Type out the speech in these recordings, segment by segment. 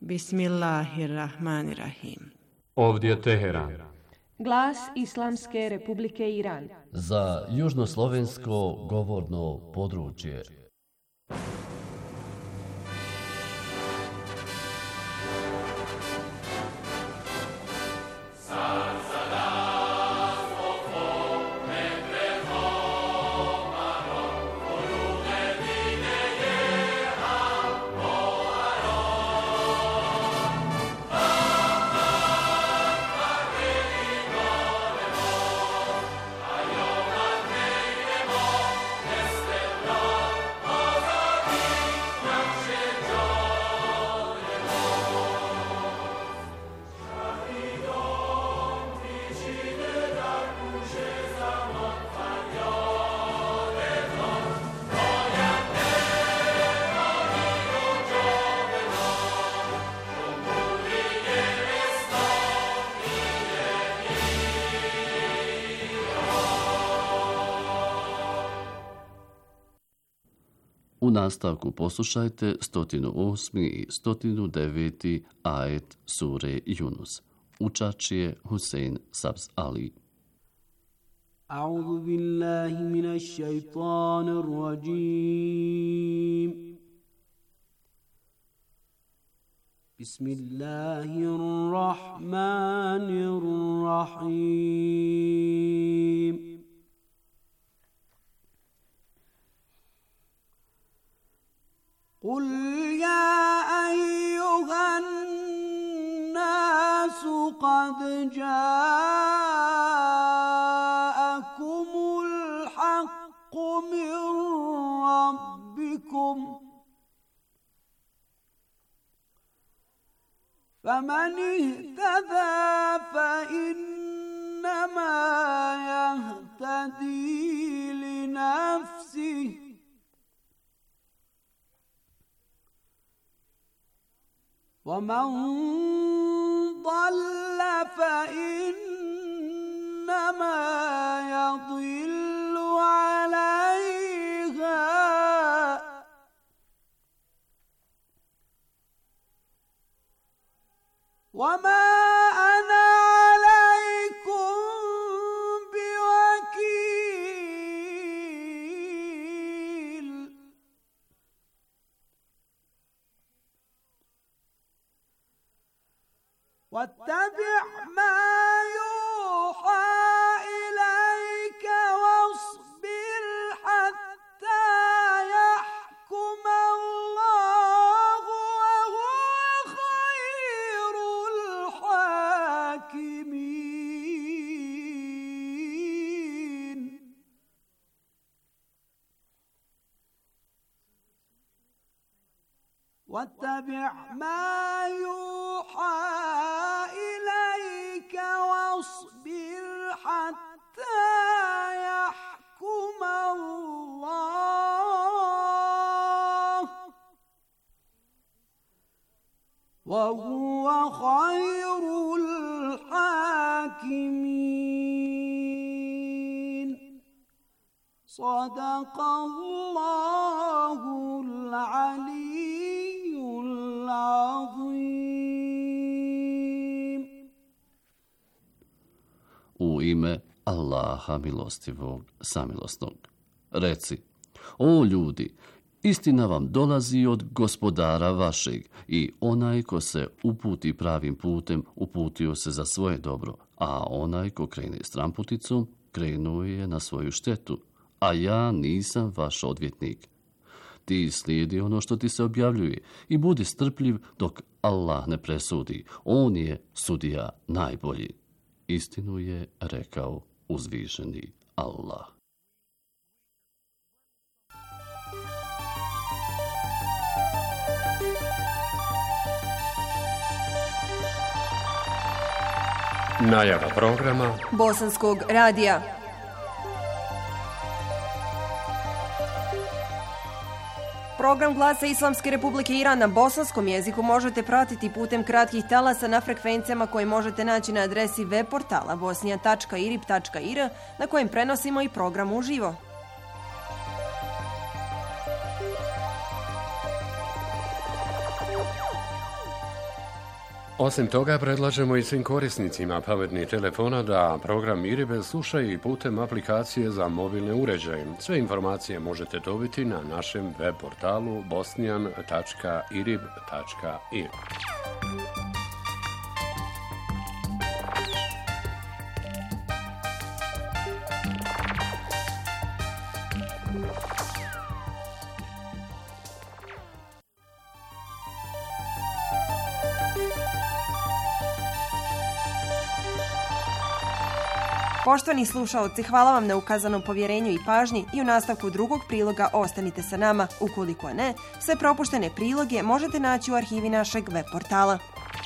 Bismillahirrahmanirrahim. Ovdje je Teheran. Glas Islamske Republike Iran. Za južnoslovensko govorno područje. U nastavku poslušajte 108. i 109. ajet sure Yunus. Učač je Husein Sabz Ali. A'udhu billahi minash shaitanir rajim. Bismillahirrahmanirrahim. قل يا أيها الناس قد جاءكم الحق من ربكم فمن اهتدى فإنما يهتدي لنفسه ومن ضل فإنما يضل عليها وما أنا عليكم بوكيل واتبع ما يوحى إليك واصبر حتى يحكم الله وهو خير الحاكمين واتبع ما يوحى إليك واصبر حتى يحكم الله وهو خير الحاكمين صدق الله العلي العظيم. U ime Allaha milostivog, samilosnog. Reci, o ljudi, istina vam dolazi od gospodara vašeg i onaj ko se uputi pravim putem, uputio se za svoje dobro, a onaj ko krene stramputicom, krenuo je na svoju štetu, a ja nisam vaš odvjetnik. Ti slijedi ono što ti se objavljuje i budi strpljiv dok Allah ne presudi. On je sudija najbolji. Istinu je rekao uzvišeni Allah. Najava programa Bosanskog radija. Program Glasa Islamske Republike Iran na bosanskom jeziku možete pratiti putem kratkih talasa na frekvencijama koje možete naći na adresi web portala bosnija.irib.ir na kojem prenosimo i program uživo. Osim toga, predlažemo i svim korisnicima pametnih telefona da program Iribe slušaju i putem aplikacije za mobilne uređaje. Sve informacije možete dobiti na našem web portalu bosnian.irib.ir. Poštovani slušaoci, hvala vam na ukazanom povjerenju i pažnji i u nastavku drugog priloga ostanite sa nama. Ukoliko ne, sve propuštene priloge možete naći u arhivi našeg web portala.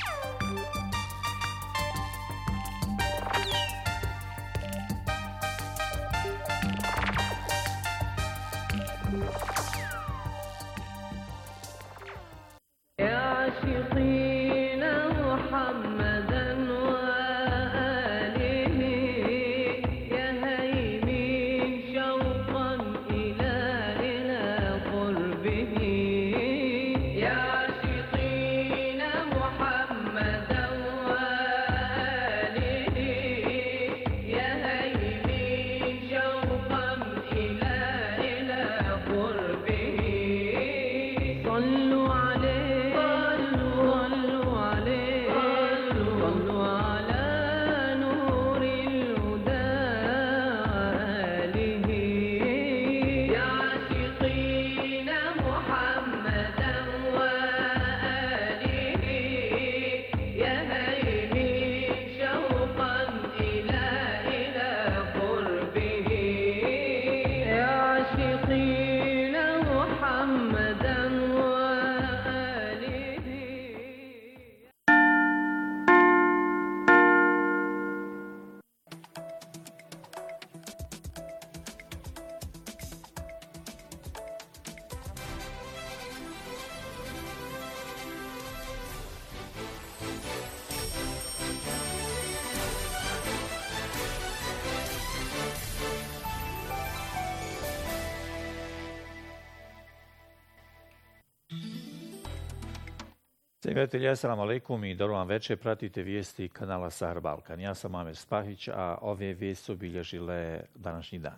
Gledatelji, assalamu alaikum i dobro vam večer. Pratite vijesti kanala Sahar Balkan. Ja sam Amer Spahić, a ove vijesti su obilježile današnji dan.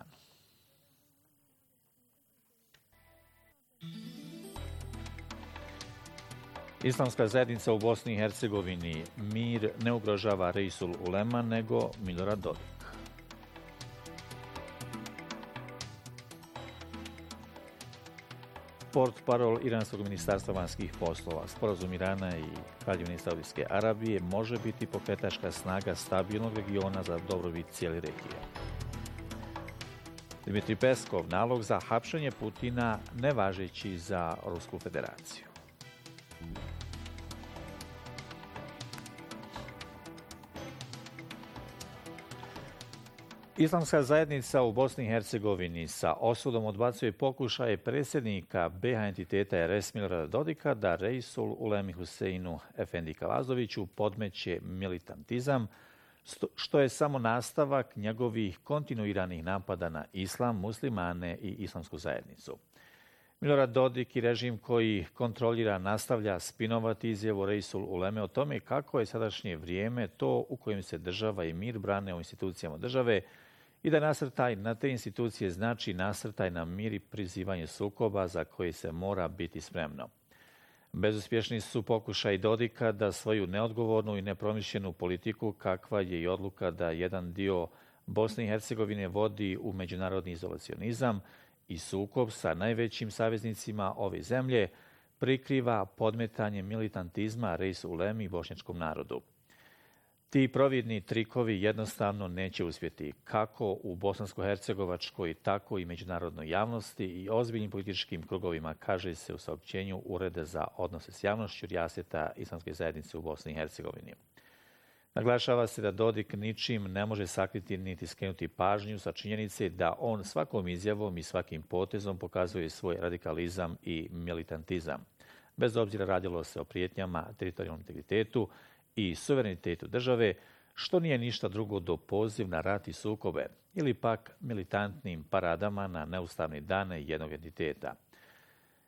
Islamska zajednica u Bosni i Hercegovini: mir ne ugrožava Reisul Ulema, nego Milorad Dodik. Portparol Iranskog ministarstva vanjskih poslova: sporazum Irana i Kraljevine Saudijske Arabije može biti pokretačka snaga stabilnog regiona za dobrobit cijele regije. Dmitrij Peskov: nalog za hapšenje Putina nevažeći za Rusku federaciju. Islamska zajednica u Bosni i Hercegovini sa osudom odbacuje pokušaje predsjednika BiH entiteta RS Milorada Dodika da Reisul Ulemi Huseinu Efendi Kavazoviću podmeće militantizam, što je samo nastavak njegovih kontinuiranih napada na islam, muslimane i islamsku zajednicu. Milorad Dodik i režim koji kontrolira nastavlja spinovati izjavu Reisul Uleme o tome kako je sadašnje vrijeme to u kojem se država i mir brane u institucijama države i da nasrtaj na te institucije znači nasrtaj na mir i prizivanje sukoba za koje se mora biti spremno. Bezuspješni su pokušaj Dodika da svoju neodgovornu i nepromišljenu politiku, kakva je i odluka da jedan dio Bosne i Hercegovine vodi u međunarodni izolacionizam i sukob sa najvećim saveznicima ove zemlje, prikriva podmetanje militantizma Reisul Ulemi i bošnjačkom narodu. Ti providni trikovi jednostavno neće uspjeti kako u bosansko-hercegovačkoj, tako i međunarodnoj javnosti i ozbiljnim političkim krugovima, kaže se u saopćenju Ureda za odnose s javnošću Rijaseta Islamske zajednice u Bosni i Hercegovini. Naglašava se da Dodik ničim ne može sakriti niti skrenuti pažnju sa činjenice da on svakom izjavom i svakim potezom pokazuje svoj radikalizam i militantizam. Bez obzira radilo se o prijetnjama teritorijalnom integritetu i suverenitetu države, što nije ništa drugo do poziv na rat i sukobe, ili pak militantnim paradama na neustavne dane jednog entiteta.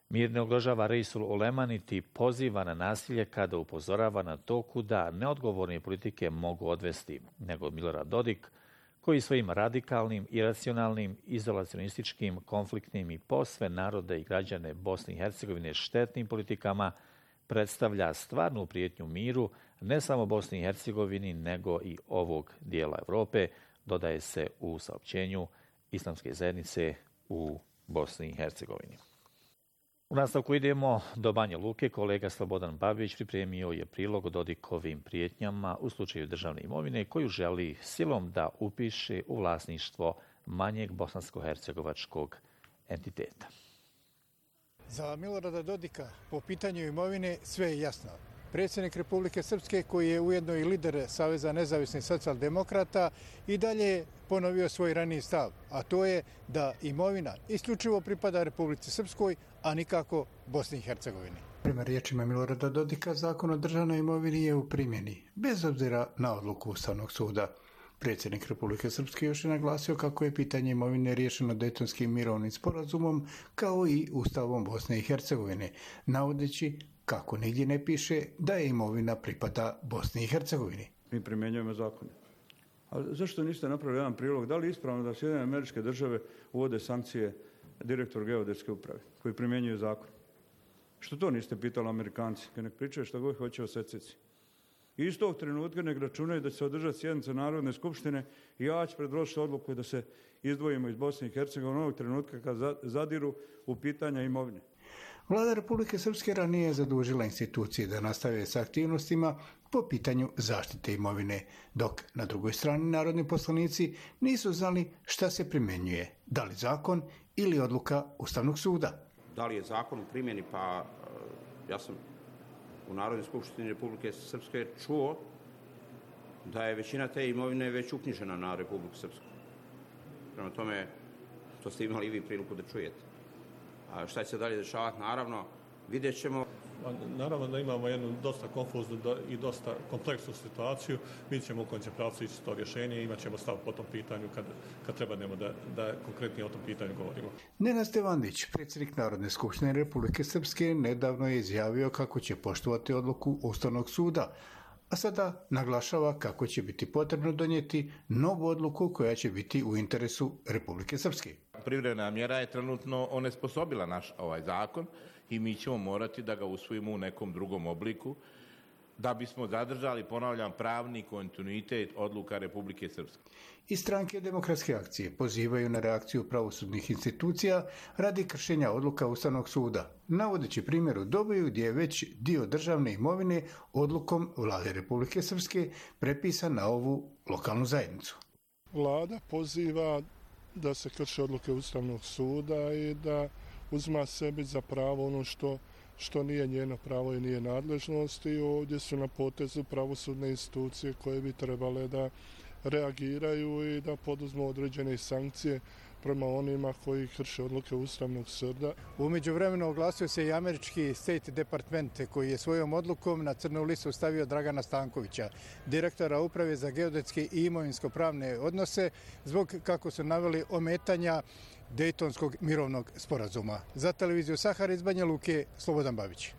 Mir ne ugrožava Reisul Ulema niti poziva na nasilje kada upozorava na to kuda neodgovorne politike mogu odvesti, nego Milorad Dodik, koji svojim radikalnim, iracionalnim, izolacionističkim, konfliktnim i posve narode i građane Bosne i Hercegovine štetnim politikama predstavlja stvarnu prijetnju miru ne samo Bosni i Hercegovini, nego i ovog dijela Europe, dodaje se u saopćenju Islamske zajednice u Bosni i Hercegovini. U nastavku idemo do Banja Luke. Kolega Slobodan Babić pripremio je prilog o Dodikovim prijetnjama u slučaju državne imovine koju želi silom da upiše u vlasništvo manjeg bosansko-hercegovačkog entiteta. Za Milorada Dodika po pitanju imovine sve je jasno. Predsjednik Republike Srpske, koji je ujedno i lider Saveza nezavisnih socijaldemokrata, i dalje ponovio svoj raniji stav, a to je da imovina isključivo pripada Republici Srpskoj, a nikako Bosni i Hercegovini. Prema riječima Milorada Dodika, zakon o državnoj imovini je u primjeni, bez obzira na odluku Ustavnog suda. Predsjednik Republike Srpske još je naglasio kako je pitanje imovine riješeno Dejtonskim mirovnim sporazumom kao i Ustavom Bosne i Hercegovine, navodeći kako nigdje ne piše da je imovina pripada Bosni i Hercegovini. Mi primjenjujemo zakone. A zašto niste napravili jedan prilog? Da li je ispravno da Sjedinjene Američke Države uvode sankcije direktor geodetske uprave koji primjenjuju zakon? Što to niste pitali Amerikanci? Nek pričaju što god hoće o sececi. I iz tog trenutka nek računaju da će se održati sjednica Narodne skupštine i ja ću predložiti odluku da se izdvojimo iz Bosne i Hercegovine onog trenutka kad zadiru u pitanja imovine. Vlada Republike Srpske ranije je zadužila institucije da nastave s aktivnostima po pitanju zaštite imovine, dok na drugoj strani narodni poslanici nisu znali šta se primjenjuje, da li zakon ili odluka Ustavnog suda. Da li je zakon u primjeni, pa ja sam u Narodnoj skupštini Republike Srpske čuo da je većina te imovine već uknjižena na Republiku Srpsku. Prema tome, to ste imali i vi priliku da čujete. A šta će se dalje dešavati, naravno, vidjet ćemo. Naravno da imamo jednu dosta konfuznu i dosta kompleksnu situaciju. Mi ćemo u kojem će pravcu ići to rješenje i imat ćemo stav po tom pitanju kad trebamo da konkretnije o tom pitanju govorimo. Nenad Stevandić, predsjednik Narodne skupštine Republike Srpske, nedavno je izjavio kako će poštovati odluku Ustavnog suda, a sada naglašava kako će biti potrebno donijeti novu odluku koja će biti u interesu Republike Srpske. Privremena mjera je trenutno onesposobila naš ovaj zakon i mi ćemo morati da ga usvojimo u nekom drugom obliku da bismo zadržali, ponavljam, pravni kontinuitet odluka Republike Srpske. I stranke Demokratske akcije pozivaju na reakciju pravosudnih institucija radi kršenja odluka Ustavnog suda, navodeći primjer u Dobiju gdje je već dio državne imovine odlukom Vlade Republike Srpske prepisan na ovu lokalnu zajednicu. Vlada poziva da se krše odluke Ustavnog suda i da uzma sebi za pravo ono što nije njeno pravo i nije nadležnost, i ovdje su na potezu pravosudne institucije koje bi trebale da reagiraju i da poduzmu određene sankcije prema onima koji krše odluke Ustavnog suda. U međuvremenu oglasio se i američki State Department koji je svojom odlukom na crnu listu stavio Dragana Stankovića, direktora Uprave za geodetske i imovinsko-pravne odnose, zbog, kako su naveli, ometanja Dejtonskog mirovnog sporazuma. Za televiziju Sahara iz Banja Luke, Slobodan Babić.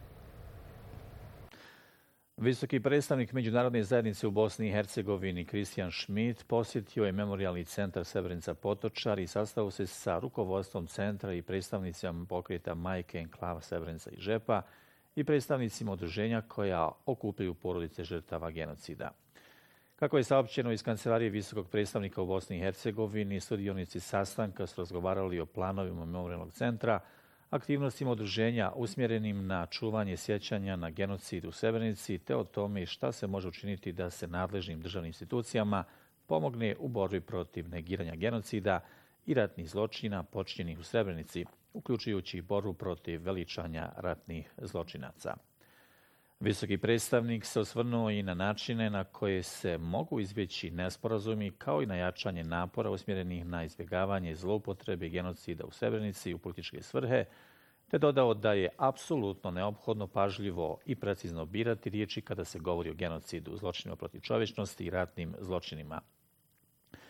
Visoki predstavnik Međunarodne zajednice u Bosni i Hercegovini Kristijan Schmidt posjetio je Memorijalni centar Srebrenica Potočar i sastao se sa rukovodstvom centra i predstavnicima pokreta Majke enklava Srebrenica i Žepa i predstavnicima udruženja koja okupljaju porodice žrtava genocida. Kako je saopćeno iz kancelarije visokog predstavnika u Bosni i Hercegovini, sudionici sastanka su razgovarali o planovima Memorijalnog centra, aktivnostima udruženja usmjerenim na čuvanje sjećanja na genocid u Srebrenici te o tome šta se može učiniti da se nadležnim državnim institucijama pomogne u borbi protiv negiranja genocida i ratnih zločina počinjenih u Srebrenici, uključujući i borbu protiv veličanja ratnih zločinaca. Visoki predstavnik se osvrnuo i na načine na koje se mogu izbjeći nesporazumi, kao i na jačanje napora usmjerenih na izbjegavanje zloupotrebe genocida u Srebrenici u političke svrhe, te dodao da je apsolutno neophodno pažljivo i precizno birati riječi kada se govori o genocidu, zločinima protiv čovječnosti i ratnim zločinima.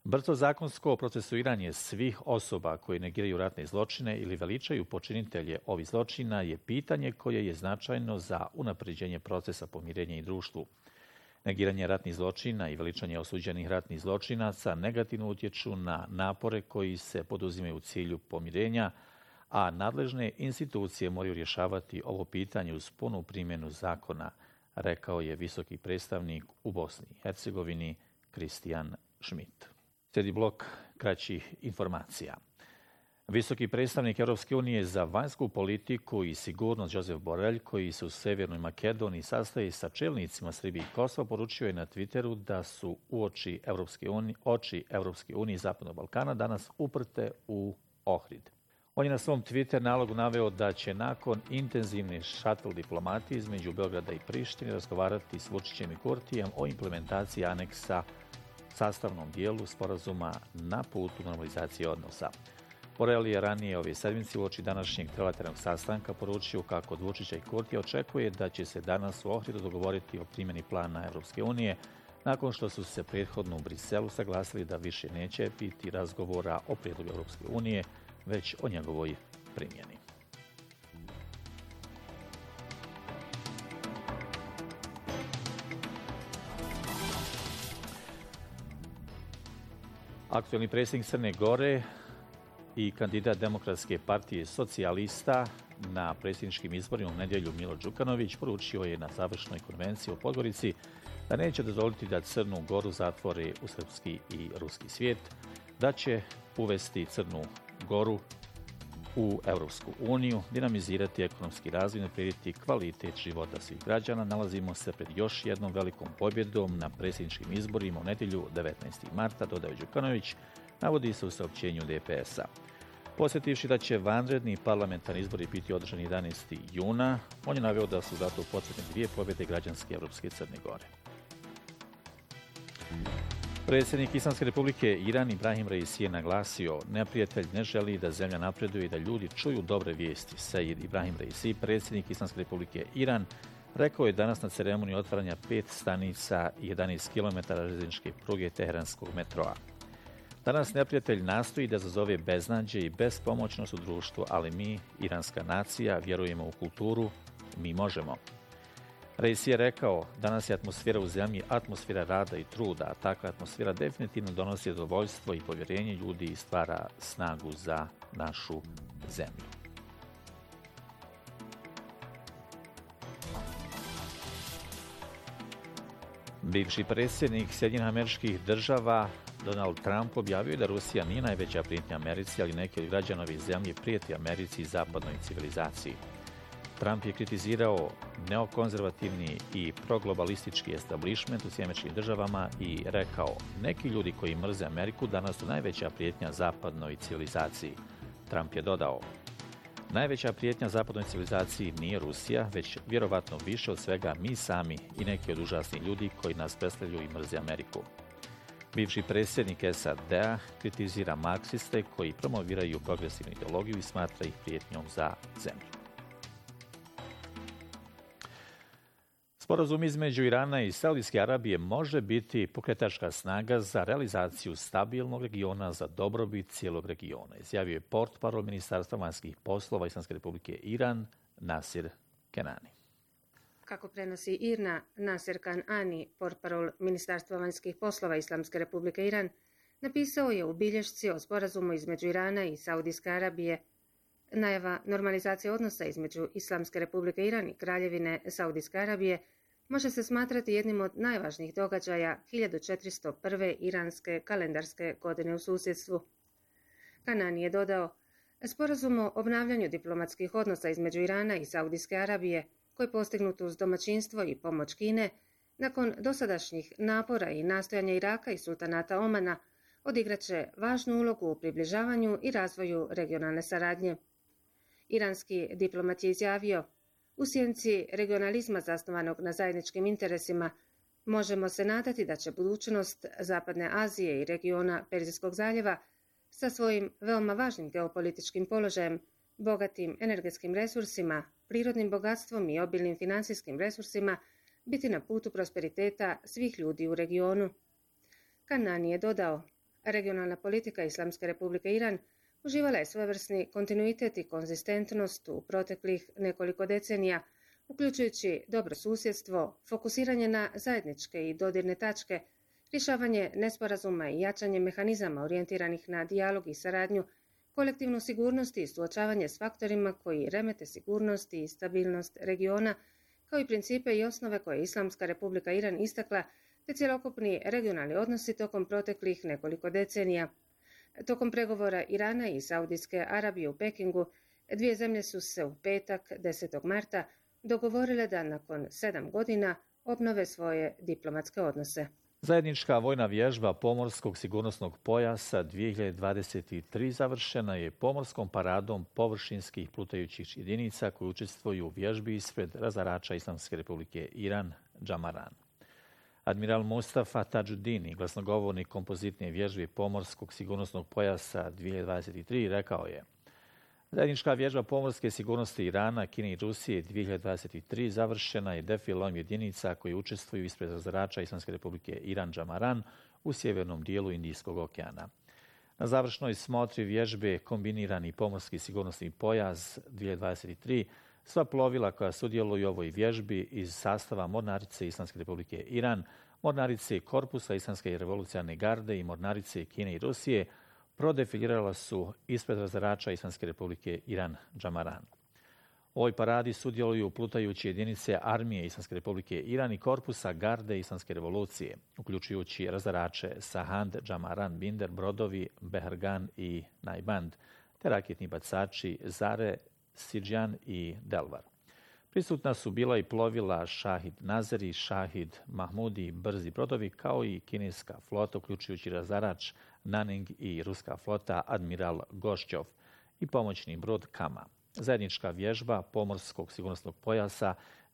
Brzo zakonsko procesuiranje svih osoba koji negiraju ratne zločine ili veličaju počinitelje ovih zločina je pitanje koje je značajno za unapređenje procesa pomirenja i društvu. Negiranje ratnih zločina i veličanje osuđenih ratnih zločinaca negativno utječu na napore koji se poduzimaju u cilju pomirenja, a nadležne institucije moraju rješavati ovo pitanje uz punu primjenu zakona, rekao je visoki predstavnik u Bosni i Hercegovini Kristijan Schmidt. Slijedi blok kraćih informacija. Visoki predstavnik Europske unije za vanjsku politiku i sigurnost Josep Borrell, koji se u Sjevernoj Makedoniji sastaje sa čelnicima Srbije i Kosova, poručio je na Twitteru da su oči Europske unije i Zapadnog Balkana danas uprte u Ohrid. On je na svom Twitter nalogu naveo da će nakon intenzivne šatl diplomatije između Beograda i Prištine razgovarati s Vučićem i Kurtijem o implementaciji aneksa sastavnom dijelu sporazuma na putu normalizacije odnosa. Borrell je ranije ove sedmice uoči današnjeg trilateralnog sastanka poručio kako od Vučića i Kurtija očekuje da će se danas u Ohridu dogovoriti o primjeni plana Europske unije, nakon što su se prethodno u Briselu saglasili da više neće biti razgovora o prijedlogu Europske unije, već o njegovoj primjeni. Aktualni predsjednik Crne Gore i kandidat Demokratske partije socijalista na predsjedničkim izborima u nedjelju Milo Đukanović poručio je na završnoj konvenciji u Podgorici da neće dozvoliti da Crnu Goru zatvore u srpski i ruski svijet, da će uvesti Crnu Goru u Europsku uniju, dinamizirati ekonomski razvoj i unaprijediti kvalitet života svih građana. Nalazimo se pred još jednom velikom pobjedom na predsjedničkim izborima u nedjelju 19. marta, dodaje Đukanović, navodi se u saopćenju DPS-a. Posjetivši da će vanredni parlamentarni izbori biti održani 11. juna, on je naveo da su zato potrebne 2 pobjede građanske Europske Crne Gore. Predsjednik Islamske republike Iran Ibrahim Raisi je naglasio: neprijatelj ne želi da zemlja napreduje i da ljudi čuju dobre vijesti. Sejid Ibrahim Raisi, predsjednik Islamske republike Iran, rekao je danas na ceremoniji otvaranja 5 stanica i 11 km željezničke pruge teheranskog metroa. Danas neprijatelj nastoji da zazove beznađe i bespomoćnost u društvu, ali mi, iranska nacija, vjerujemo u kulturu, mi možemo. Raisi je rekao: danas je atmosfera u zemlji atmosfera rada i truda, a takva atmosfera definitivno donosi zadovoljstvo i povjerenje ljudi i stvara snagu za našu zemlju. Bivši predsjednik Sjedinjenih Američkih Država Donald Trump objavio je da Rusija nije najveća prijetnja Americi, ali neki od građana ove zemlje prijeti Americi i zapadnoj civilizaciji. Trump je kritizirao neokonzervativni i proglobalistički establishment u Sjedinjenim Državama i rekao: neki ljudi koji mrze Ameriku danas su najveća prijetnja zapadnoj civilizaciji. Trump je dodao: najveća prijetnja zapadnoj civilizaciji nije Rusija, već vjerovatno više od svega mi sami i neki od užasnih ljudi koji nas predstavljaju i mrze Ameriku. Bivši predsjednik SAD-a kritizira marksiste koji promoviraju progresivnu ideologiju i smatra ih prijetnjom za zemlju. Sporazum između Irana i Saudijske Arabije može biti pokretačka snaga za realizaciju stabilnog regiona za dobrobit cijelog regiona, izjavio je portparol Ministarstva vanjskih poslova Islamske republike Iran Nasir Kenani. Kako prenosi IRNA, Nasir Kanani, portparol Ministarstva vanjskih poslova Islamske republike Iran, napisao je u bilješci o sporazumu između Irana i Saudijske Arabije. Najava normalizacije odnosa između Islamske republike Iran i Kraljevine Saudijske Arabije može se smatrati jednim od najvažnijih događaja 1401. iranske kalendarske godine u susjedstvu. Kanani je dodao: sporazum o obnavljanju diplomatskih odnosa između Irana i Saudijske Arabije, koji je postignut uz domaćinstvo i pomoć Kine, nakon dosadašnjih napora i nastojanja Iraka i sultanata Omana, odigraće važnu ulogu u približavanju i razvoju regionalne saradnje. Iranski diplomat je izjavio: u sjenci regionalizma zasnovanog na zajedničkim interesima možemo se nadati da će budućnost Zapadne Azije i regiona Perzijskog zaljeva sa svojim veoma važnim geopolitičkim položajem, bogatim energetskim resursima, prirodnim bogatstvom i obilnim financijskim resursima biti na putu prosperiteta svih ljudi u regionu. Kanani je dodao: regionalna politika Islamske republike Iran uživala je svojevrsni kontinuitet i konzistentnost u proteklih nekoliko decenija, uključujući dobro susjedstvo, fokusiranje na zajedničke i dodirne tačke, rješavanje nesporazuma i jačanje mehanizama orijentiranih na dijalog i saradnju, kolektivnu sigurnost i suočavanje s faktorima koji remete sigurnost i stabilnost regiona, kao i principe i osnove koje je Islamska republika Iran istakla, te cjelokupni regionalni odnosi tokom proteklih nekoliko decenija. Tokom pregovora Irana i Saudijske Arabije u Pekingu, dvije zemlje su se u petak, 10. marta, dogovorile da nakon 7 godina obnove svoje diplomatske odnose. Zajednička vojna vježba pomorskog sigurnosnog pojasa 2023 završena je pomorskom paradom površinskih plutajućih jedinica koji učestvuju u vježbi ispred razarača Islamske republike Iran, Džamaran. Admiral Mustafa Tajuddini, glasnogovornik kompozitne vježbe pomorskog sigurnosnog pojasa 2023, rekao je: zajednička vježba pomorske sigurnosti Irana, Kine i Rusije 2023 završena je defilom jedinica koji učestvuju ispred razarača Islamske republike Iran, Džamaran u sjevernom dijelu Indijskog okeana. Na završnoj smotri vježbe kombinirani pomorski sigurnosni pojas 2023 sva plovila koja sudjeluju u ovoj vježbi iz sastava Mornarice Islamske republike Iran, Mornarice Korpusa Islamske revolucionarne garde i Mornarice Kine i Rusije prodefilirala su ispred razarača Islamske republike Iran, Džamaran. U ovoj paradi sudjeluju plutajući jedinice armije Islamske republike Iran i korpusa garde Islamske revolucije, uključujući razarače Sahand, Džamaran, Binder, brodovi Behargan i Najband, te raketni bacači Zare, Sidžan i Delvar. Prisutna su bila i plovila Šahid Nazeri, Šahid Mahmudi, brzi brodovi, kao i kineska flota, uključujući razarač Naning i ruska flota Admiral Gošćov i pomoćni brod Kama. Zajednička vježba pomorskog sigurnosnog pojasa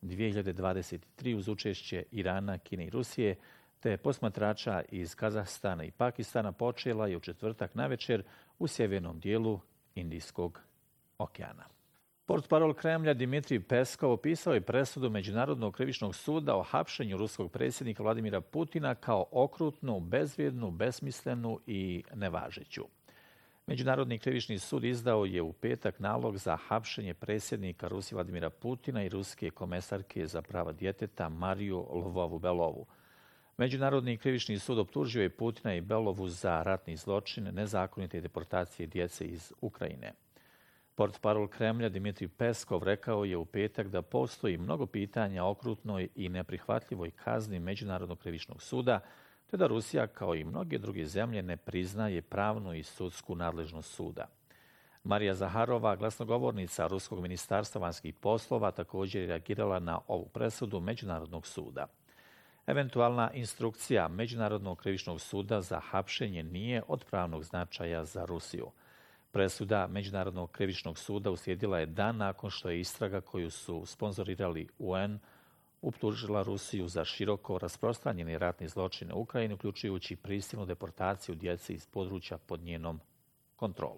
2023 uz učešće Irana, Kine i Rusije te posmatrača iz Kazahstana i Pakistana počela je u četvrtak navečer u sjevernom dijelu Indijskog okeana. Portparol Kremlja Dmitrij Peskov opisao je presudu Međunarodnog krivičnog suda o hapšenju ruskog predsjednika Vladimira Putina kao okrutnu, bezvrijednu, besmislenu i nevažeću. Međunarodni krivični sud izdao je u petak nalog za hapšenje predsjednika Rusije Vladimira Putina i ruske komesarke za prava djeteta Mariju Lvovu-Belovu. Međunarodni krivični sud optužio je Putina i Belovu za ratni zločin, nezakonite deportacije djece iz Ukrajine. Portparol Kremlja Dmitrij Peskov rekao je u petak da postoji mnogo pitanja o okrutnoj i neprihvatljivoj kazni Međunarodnog krivičnog suda, te da Rusija, kao i mnoge druge zemlje, ne priznaje pravnu i sudsku nadležnost suda. Marija Zaharova, glasnogovornica Ruskog ministarstva vanjskih poslova, također je reagirala na ovu presudu Međunarodnog suda. Eventualna instrukcija Međunarodnog krivičnog suda za hapšenje nije od pravnog značaja za Rusiju. Presuda Međunarodnog krivičnog suda uslijedila je dan nakon što je istraga koju su sponzorirali UN optužila Rusiju za široko rasprostranjeni ratni zločin u Ukrajini, uključujući prisilnu deportaciju djece iz područja pod njenom kontrolom.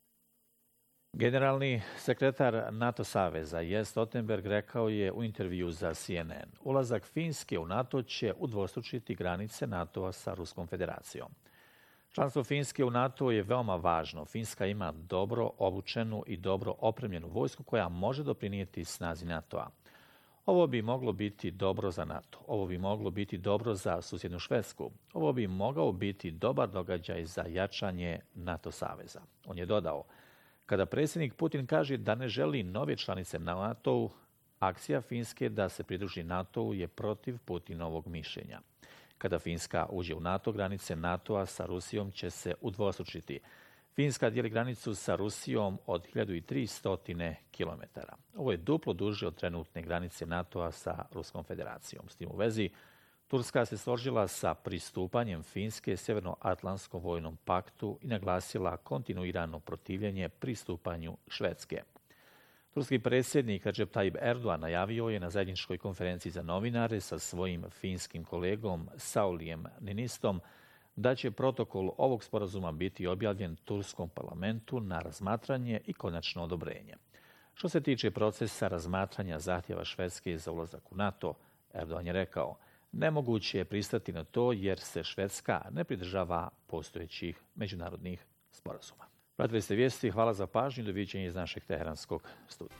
Generalni sekretar NATO saveza Jens Stoltenberg rekao je u intervju za CNN: ulazak Finske u NATO će udvostručiti granice NATO-a sa Ruskom federacijom. Članstvo Finske u NATO je veoma važno. Finska ima dobro obučenu i dobro opremljenu vojsku koja može doprinijeti snazi NATO-a. Ovo bi moglo biti dobro za NATO. Ovo bi moglo biti dobro za susjednu Švedsku. Ovo bi mogao biti dobar događaj za jačanje NATO saveza. On je dodao: kada predsjednik Putin kaže da ne želi nove članice NATO-u, akcija Finske da se pridruži NATO-u je protiv Putinovog mišljenja. Kada Finska uđe u NATO, granice NATO-a sa Rusijom će se udvostručiti. Finska dijeli granicu sa Rusijom od 1300 km. Ovo je duplo duže od trenutne granice NATO-a sa Ruskom federacijom. S tim u vezi, Turska se složila sa pristupanjem Finske Sjevernoatlantskom vojnom paktu i naglasila kontinuirano protivljenje pristupanju Švedske. Turski predsjednik Recep Tayyip Erdogan najavio je na zajedničkoj konferenciji za novinare sa svojim finskim kolegom Saulijem Niinistom da će protokol ovog sporazuma biti objavljen Turskom parlamentu na razmatranje i konačno odobrenje. Što se tiče procesa razmatranja zahtjeva Švedske za ulazak u NATO, Erdogan je rekao: Nemoguće je pristati na to jer se Švedska ne pridržava postojećih međunarodnih sporazuma. Pratili ste vijesti, hvala za pažnju, doviđenja iz našeg teheranskog studija.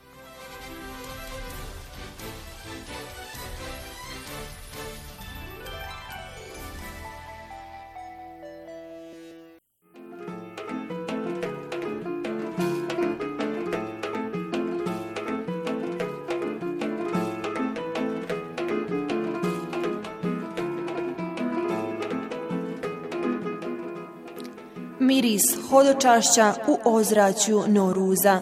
Miris hodočašća u ozračju Noruza.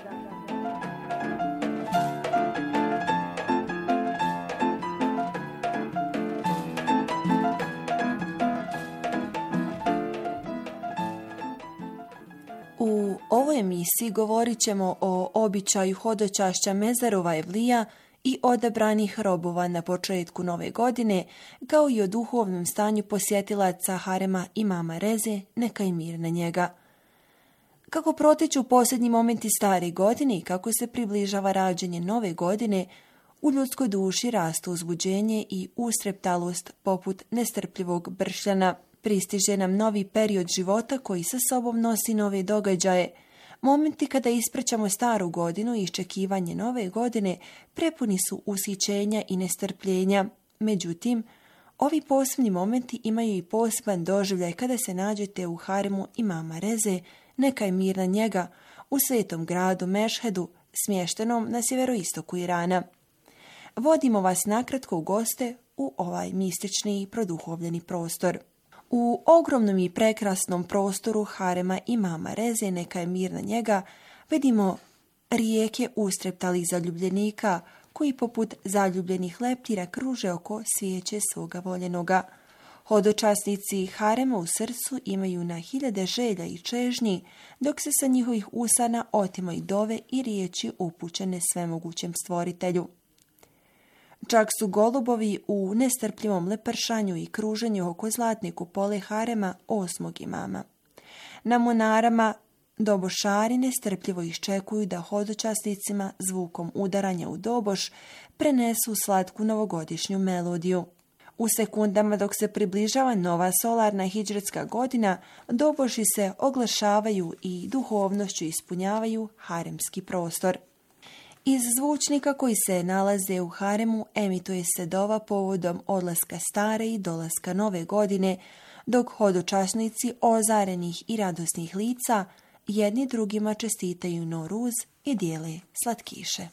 U ovoj emisiji govorit ćemo o običaju hodočašća Mezarova Evlija i odabranih robova na početku nove godine, kao i o duhovnom stanju posjetilaca harema imama Reze, neka i mir na njega. Kako protiču posljednji momenti stare godine i kako se približava rađenje nove godine, u ljudskoj duši rastu uzbuđenje i ustreptalost poput nestrpljivog bršljana. Pristiže nam novi period života koji sa sobom nosi nove događaje. Momenti kada ispraćamo staru godinu i iščekivanje nove godine prepuni su ushićenja i nestrpljenja. Međutim, ovi posebni momenti imaju i poseban doživljaj kada se nađete u haremu imama Reze, neka je mir na njega, u svetom gradu Mešhedu, smještenom na sjeveroistoku Irana. Vodimo vas nakratko u goste u ovaj mistični i produhovljeni prostor. U ogromnom i prekrasnom prostoru harema imama Reze, neka je mir na njega, vidimo rijeke ustreptalih zaljubljenika koji poput zaljubljenih leptira kruže oko svijeće svoga voljenoga. Hodočasnici harema u srcu imaju na hiljade želja i čežnji, dok se sa njihovih usana otimaju dove i riječi upućene svemogućem stvoritelju. Čak su golubovi u nestrpljivom lepršanju i kruženju oko zlatne kupole harema 8. imama. Na monarama dobošari nestrpljivo iščekuju da hodočasnicima zvukom udaranja u doboš prenesu slatku novogodišnju melodiju. U sekundama dok se približava nova solarna hidžretska godina, doboši se oglašavaju i duhovnošću ispunjavaju haremski prostor. Iz zvučnika koji se nalaze u haremu emituje se dova povodom odlaska stare i dolaska nove godine, dok hodočasnici ozarenih i radosnih lica jedni drugima čestitaju Noruz i dijele slatkiše.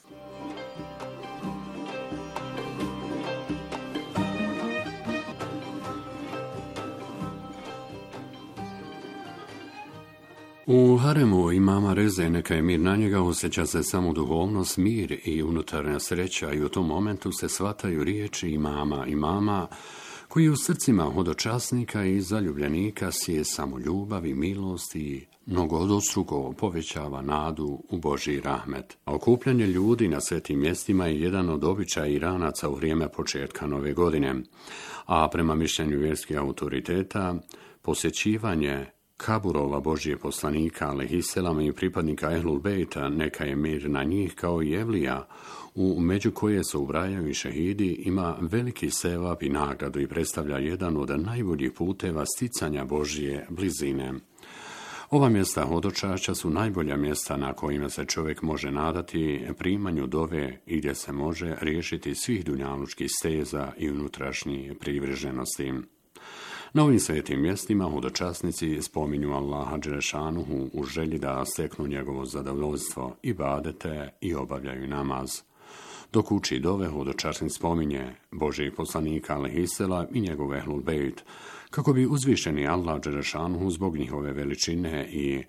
U haremu imama Reze, neka je mir na njega, osjeća se samo duhovnost, mir i unutarnja sreća i u tom momentu se shvataju riječi imama, koji u srcima hodočasnika i zaljubljenika sije samo ljubav i milost i mnogodostruko povećava nadu u Božji rahmet. A okupljanje ljudi na svetim mjestima je jedan od običaja Iranaca u vrijeme početka nove godine, a prema mišljenju vjerskih autoriteta, posjećivanje kaburova Božije poslanika, alejhiselam, i pripadnika Ehlul Bejta, neka je mir na njih, kao i evlija, u među koje se ubrajaju i šehidi, ima veliki sevap i nagradu i predstavlja jedan od najboljih puteva sticanja Božije blizine. Ova mjesta hodočašća su najbolja mjesta na kojima se čovjek može nadati primanju dove i gdje se može riješiti svih dunjalučkih steza i unutrašnjih privrženosti. Na ovim svetim mjestima hodočasnici spominju Allaha dželešanuhu u želji da steknu njegovo zadovoljstvo, ibadete i obavljaju namaz. Dok uči dove, hodočasnik spominje Božijeg poslanika alejhiselam i njegov Ehlul Bejt, kako bi uzvišeni Allah dželešanuhu zbog njihove veličine i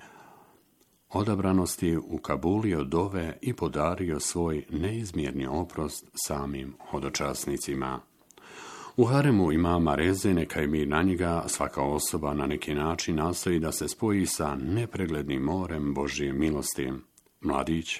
odabranosti ukabulio dove i podario svoj neizmjerni oprost samim hodočasnicima. U haremu imama Reze, neka je mir na njega, svaka osoba na neki način nastoji da se spoji sa nepreglednim morem Božje milosti. Mladić,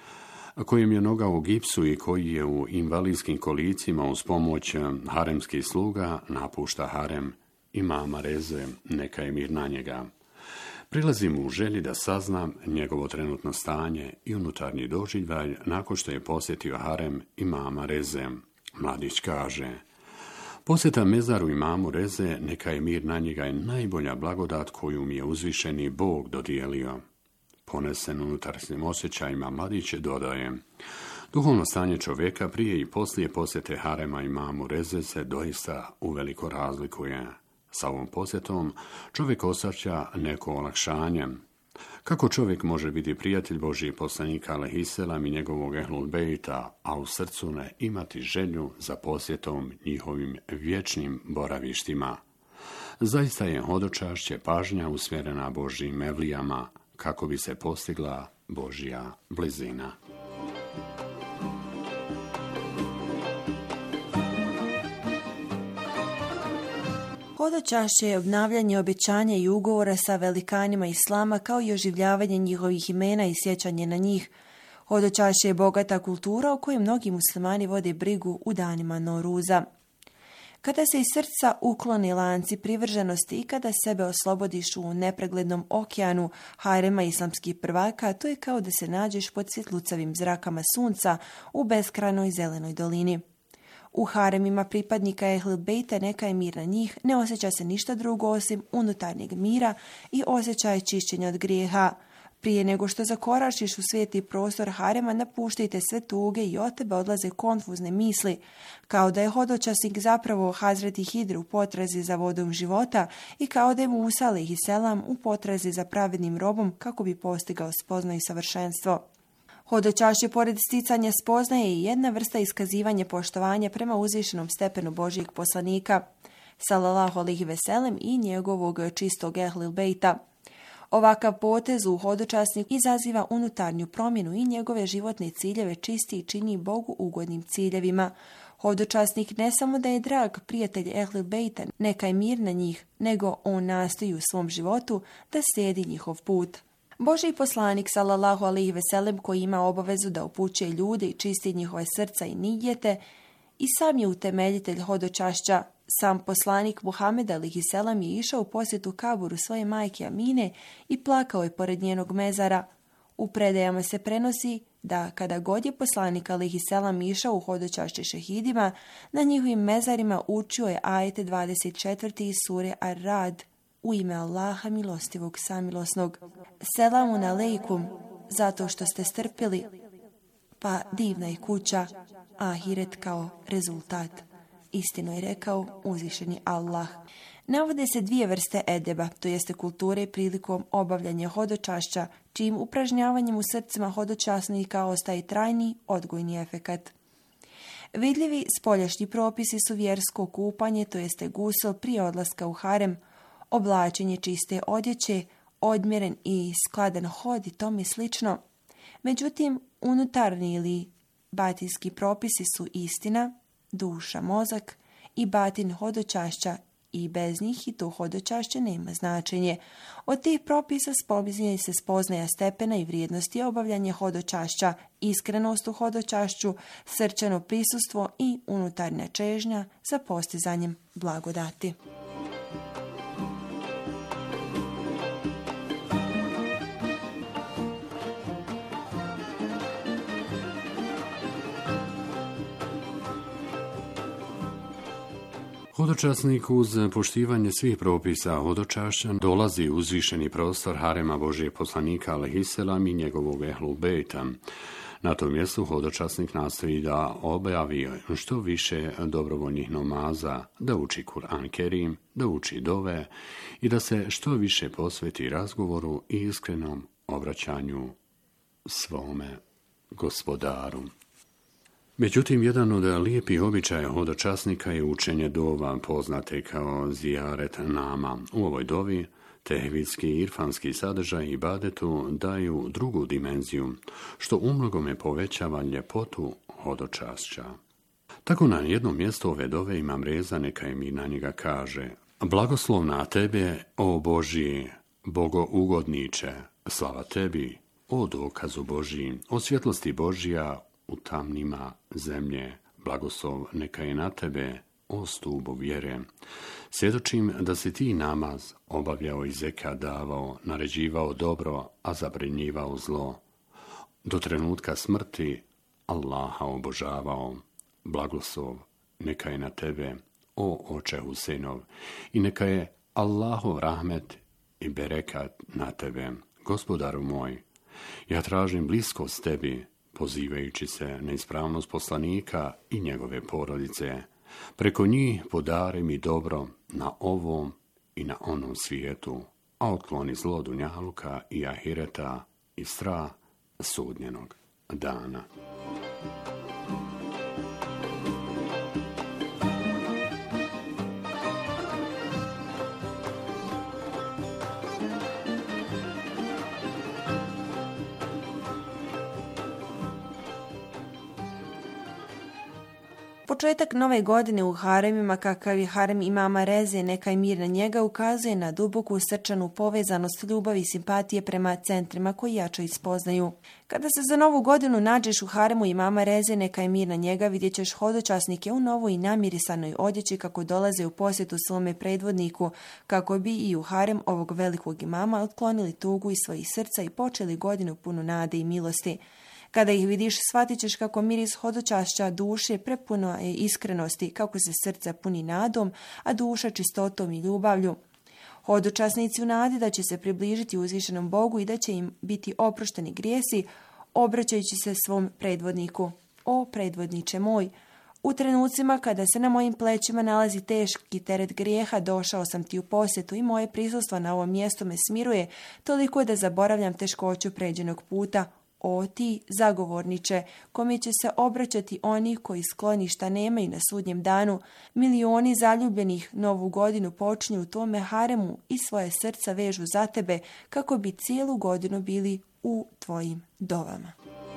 kojem je noga u gipsu i koji je u invalidskim kolicima uz pomoć haremskih sluga, napušta harem imama Reze, neka je mir na njega. Prilazim u želji da saznam njegovo trenutno stanje i unutarnji doživljaj nakon što je posjetio harem imama Reze. Mladić kaže: Posjeta mezaru imamu Reze, neka je mir na njega, je najbolja blagodat koju mi je uzvišeni Bog dodijelio. Ponesen unutarnjim osjećajima, mladić dodaje: duhovno stanje čovjeka prije i poslije posjete harema imamu Reze se doista uveliko razlikuje. Sa ovom posjetom čovjek osjeća neko olakšanje. Kako čovjek može biti prijatelj Božjih poslanika alejhiselam i njegovog ehlul bejta, a u srcu ne imati želju za posjetom njihovim vječnim boravištima? Zaista je hodočašće pažnja usmjerena Božjim mevlijama kako bi se postigla Božja blizina. Hodočašće je obnavljanje obećanja i ugovora sa velikanima Islama, kao i oživljavanje njihovih imena i sjećanje na njih. Hodočašće je bogata kultura o kojoj mnogi muslimani vode brigu u danima Noruza. Kada se iz srca uklone lanci privrženosti i kada sebe oslobodiš u nepreglednom okeanu harema islamskih prvaka, to je kao da se nađeš pod svjetlucavim zrakama sunca u beskrajnoj zelenoj dolini. U haremima pripadnika ehlul bejta, neka je mir na njih, ne osjeća se ništa drugo osim unutarnjeg mira i osjećaj čišćenja od grijeha. Prije nego što zakoračiš u sveti prostor harema, napuštajte sve tuge i od tebe odlaze konfuzne misli, kao da je hodočasnik zapravo Hazreti Hidr u potrazi za vodom života i kao da je Musa alejhiselam u potrazi za pravednim robom kako bi postigao spoznaju i savršenstvo. Hodočašće, pored sticanja spoznaje, je jedna vrsta iskazivanja poštovanja prema uzvišenom stepenu Božjeg poslanika, sallallahu alejhi ve sellem, i njegovog čistog ehlul bejta. Ovakav potez u hodočasniku izaziva unutarnju promjenu i njegove životne ciljeve čisti i čini Bogu ugodnim ciljevima. Hodočasnik ne samo da je drag prijatelj ehlul bejta, neka je mir na njih, nego on nastoji u svom životu da slijedi njihov put. Božji poslanik sallallahu alejhi ve sellem, koji ima obavezu da upućuje ljude i čisti njihove srca i nijete, i sam je utemeljitelj hodočašća. Sam poslanik Muhammed alejhiselam je išao u posjetu kaburu svoje majke Amine i plakao je pored njenog mezara. U predajama se prenosi da kada god je poslanik alejhiselam išao u hodočašće šehidima, na njihovim mezarima učio je ajete 24. iz sure Ar-Rad: u ime Allaha milostivog samilosnog. Selamun alejkum, zato što ste strpili, pa divna je kuća, ahiret kao rezultat. Istino je rekao uzvišeni Allah. Navode se dvije vrste edeba, to jeste kulture prilikom obavljanja hodočašća, čijim upražnjavanjem u srcima hodočasnika ostaje trajni odgojni efekat. Vidljivi spoljašnji propisi su vjersko kupanje, to jeste gusl prije odlaska u harem, oblačenje čiste odjeće, odmjeren i skladan hod i tome slično. Međutim, unutarnji ili batinski propisi su istina, duša, mozak i batin hodočašća, i bez njih i to hodočašće nema značenje. Od tih propisa spominje se spoznaja stepena i vrijednosti obavljanja hodočašća, iskrenost u hodočašću, srčano prisustvo i unutarnja čežnja za postizanjem blagodati. Hodočasnik uz poštivanje svih propisa hodočašća dolazi u uzvišeni prostor harema Božijeg poslanika alejhiselam i njegovog ehlul bejta. Na tom mjestu hodočasnik nastoji da objavi što više dobrovoljnih namaza, da uči Kur'an Kerim, da uči dove i da se što više posveti razgovoru i iskrenom obraćanju svome gospodaru. Međutim, jedan od lijepih običaja hodočasnika je učenje dova, poznate kao zijaret nama. U ovoj dovi tehvidski i irfanski sadržaj ibadetu daju drugu dimenziju, što umnogome povećava ljepotu hodočašća. Tako na jednom mjestu ove dove Imam Reza, neka je mir na njega, kaže: blagoslov na tebe, o Božji, bogougodniče, slava tebi, o dokazu Božji, o svjetlosti Božja u tamnima zemlje, blagoslov neka je na tebe, o stubu vjere. Svjedočim da si ti namaz obavljao i zekat davao, naređivao dobro, a zabranjivao zlo. Do trenutka smrti Allaha obožavao. Blagoslov neka je na tebe, o oče Husejnov, i neka je Allahov rahmet i berekat na tebe, gospodaru moj. Ja tražim bliskost tebi, pozivajući se na ispravnost poslanika i njegove porodice. Preko njih podari mi dobro na ovom i na onom svijetu, a otkloni zlo dunjaluka i ahireta i strah sudnjenog dana. Početak nove godine u haremima, kakav je harem imama Reze, neka je mir na njega, ukazuje na duboku srčanu povezanost ljubavi i simpatije prema centrima koji jače ispoznaju. Kada se za novu godinu nađeš u haremu imama Reze, neka je mir na njega, vidjet ćeš hodočasnike u novoj i namirisanoj odjeći kako dolaze u posjetu svome predvodniku, kako bi i u harem ovog velikog imama otklonili tugu iz svojih srca i počeli godinu punu nade i milosti. Kada ih vidiš, shvatit ćeš kako miris hodočašća duše prepuno je iskrenosti, kako se srce puni nadom, a duša čistotom i ljubavlju. Hodočasnici u nadi da će se približiti uzvišenom Bogu i da će im biti oprošteni grijesi, obraćajući se svom predvodniku. O predvodniče moj, u trenucima kada se na mojim plećima nalazi teški teret grijeha, došao sam ti u posjetu i moje prisustvo na ovom mjestu me smiruje toliko da zaboravljam teškoću pređenog puta. O ti, zagovorniče, kome će se obraćati oni koji skloništa nemaju na sudnjem danu, milioni zaljubljenih novu godinu počinju u tome haremu i svoje srca vežu za tebe kako bi cijelu godinu bili u tvojim dovama.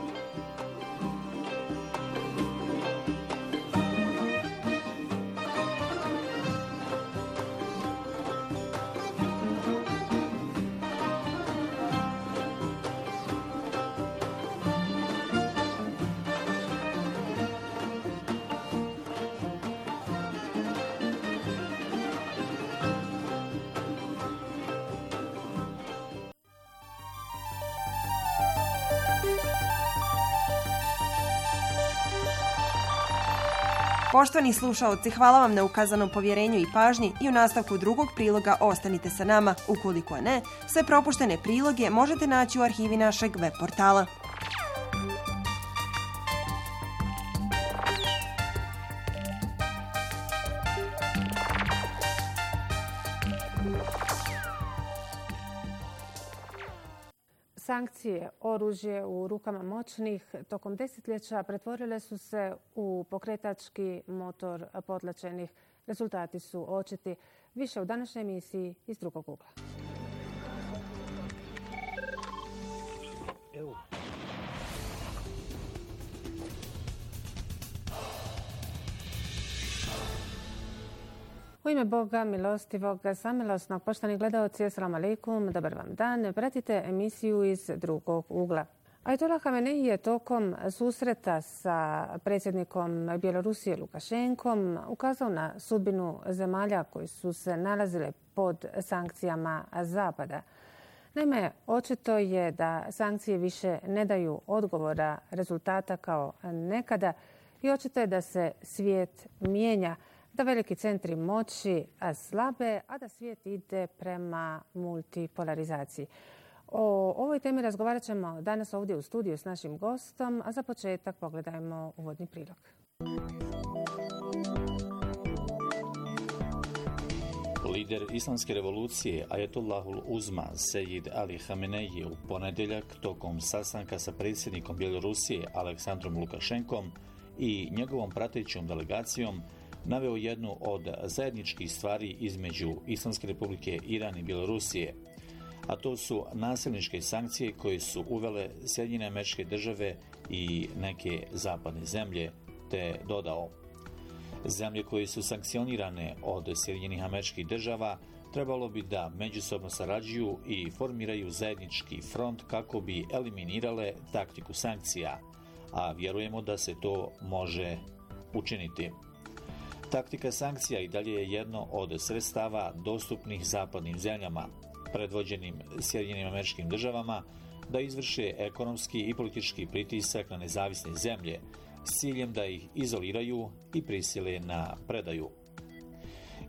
Poštovani slušaoci, hvala vam na ukazanom povjerenju i pažnji i u nastavku drugog priloga ostanite sa nama. Ukoliko ne, sve propuštene priloge možete naći u arhivi našeg web portala. Sankcije, oružje u rukama moćnih tokom desetljeća pretvorile su se u pokretački motor potlačenih. Rezultati su očiti. Više u današnjoj emisiji iz drugog ugla. U ime Boga milostivog, samilosnog, poštovani gledaoci, assalamu alaikum, dobar vam dan. Pratite emisiju iz drugog ugla. Ajatollah Hamenei je tokom susreta sa predsjednikom Bjelorusije Lukašenkom ukazao na sudbinu zemalja koji su se nalazile pod sankcijama Zapada. Naime, očito je da sankcije više ne daju odgovora, rezultata kao nekada i očito je da se svijet mijenja, da veliki centri moći slabe, a da svijet ide prema multipolarizaciji. O ovoj temi razgovarat ćemo danas ovdje u studiju s našim gostom, a za početak pogledajmo uvodni prilog. Lider islamske revolucije Ajatollahul Uzma Sejid Ali Hamenei je u ponedjeljak tokom sastanka sa predsjednikom Bjelorusije Aleksandrom Lukašenkom i njegovom pratećom delegacijom naveo jednu od zajedničkih stvari između Islamske republike Iran i Bjelorusije, a to su nasilničke sankcije koje su uvele Sjedinjene Američke Države i neke zapadne zemlje, te dodao: zemlje koje su sankcionirane od Sjedinjenih Američkih Država trebalo bi da međusobno sarađuju i formiraju zajednički front kako bi eliminirale taktiku sankcija, a vjerujemo da se to može učiniti. Taktika sankcija i dalje je jedno od sredstava dostupnih zapadnim zemljama, predvođenim Sjedinjenim Američkim Državama, da izvrše ekonomski i politički pritisak na nezavisne zemlje s ciljem da ih izoliraju i prisile na predaju.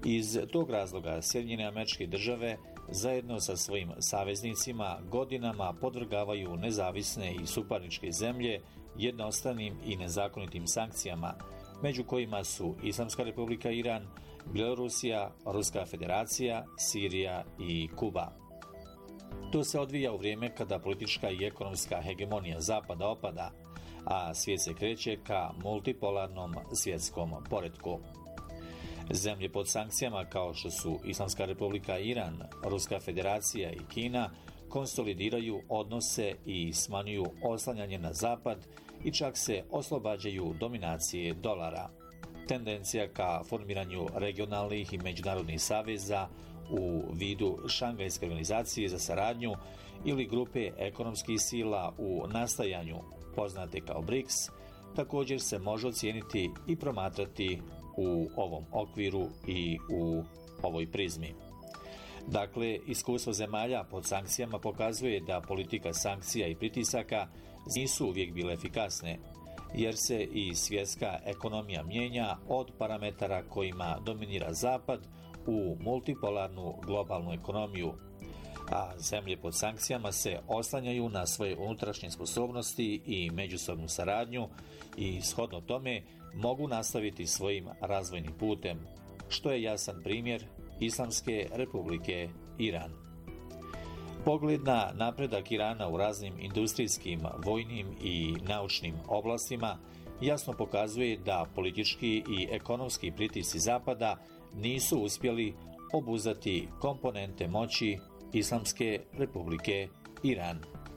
Iz tog razloga Sjedinjene Američke Države zajedno sa svojim saveznicima godinama podvrgavaju nezavisne i suparničke zemlje jednostranim i nezakonitim sankcijama, među kojima su Islamska Republika Iran, Bjelorusija, Ruska Federacija, Sirija i Kuba. To se odvija u vrijeme kada politička i ekonomska hegemonija Zapada opada, a svijet se kreće ka multipolarnom svjetskom poretku. Zemlje pod sankcijama kao što su Islamska Republika Iran, Ruska Federacija i Kina konsolidiraju odnose i smanjuju oslanjanje na Zapad i čak se oslobađaju dominacije dolara. Tendencija ka formiranju regionalnih i međunarodnih saveza u vidu Šangajske organizacije za saradnju ili grupe ekonomskih sila u nastajanju, poznate kao BRICS, također se može ocijeniti i promatrati u ovom okviru i u ovoj prizmi. Dakle, iskustvo zemalja pod sankcijama pokazuje da politika sankcija i pritisaka nisu uvijek bile efikasne, jer se i svjetska ekonomija mijenja od parametara kojima dominira Zapad u multipolarnu globalnu ekonomiju, a zemlje pod sankcijama se oslanjaju na svoje unutrašnje sposobnosti i međusobnu saradnju i shodno tome mogu nastaviti svojim razvojnim putem, što je jasan primjer Islamske Republike Iran. Pogled na napredak Irana u raznim industrijskim, vojnim i naučnim oblastima jasno pokazuje da politički i ekonomski pritisci Zapada nisu uspjeli obuzdati komponente moći Islamske Republike Iran.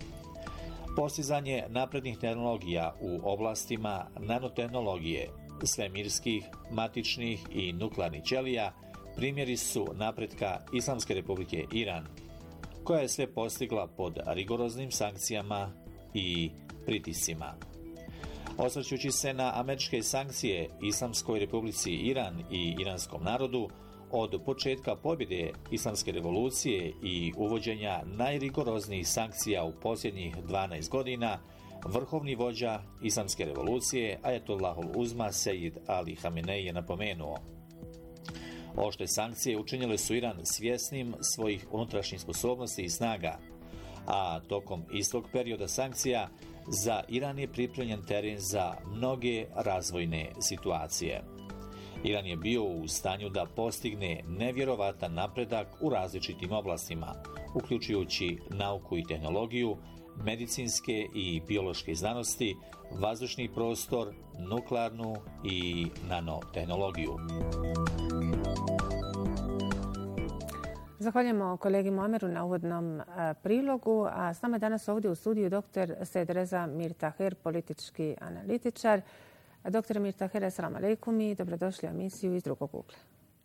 Postizanje naprednih tehnologija u oblastima nanotehnologije, svemirskih, matičnih i nuklearnih ćelija primjeri su napretka Islamske Republike Iran, koja je sve postigla pod rigoroznim sankcijama i pritiscima. Osvrćući se na američke sankcije Islamskoj Republici Iran i iranskom narodu, od početka pobjede Islamske revolucije i uvođenja najrigoroznijih sankcija u posljednjih 12 godina, vrhovni vođa Islamske revolucije Ajatollahul Uzma Sejid Ali Hamenei je napomenuo: oštre sankcije učinile su Iran svjesnim svojih unutrašnjih sposobnosti i snaga, a tokom istog perioda sankcija za Iran je pripremljen teren za mnoge razvojne situacije. Iran je bio u stanju da postigne nevjerovatan napredak u različitim oblastima, uključujući nauku i tehnologiju, medicinske i biološke znanosti, vazdušni prostor, nuklearnu i nanotehnologiju. Zahvaljujemo kolegi Muameru na uvodnom prilogu, a s nama danas ovdje u studiju dr. Sejed Reza Mir Taher, politički analitičar. Dr. Mir Taher, assalamu alaikum i dobrodošli u emisiju iz drugog ugla.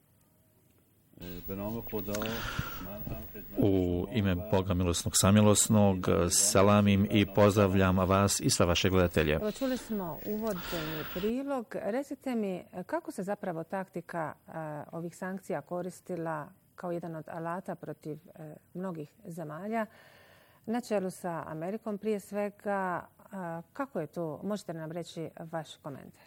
U ime Boga milosnog samilosnog selamim i pozdravljam vas i sve vaše gledatelje. Čuli smo uvodni prilog. Recite mi kako se zapravo taktika ovih sankcija koristila kao jedan od alata protiv mnogih zemalja, na čelu sa Amerikom prije svega. Kako je to? Možete nam reći vaš komentar?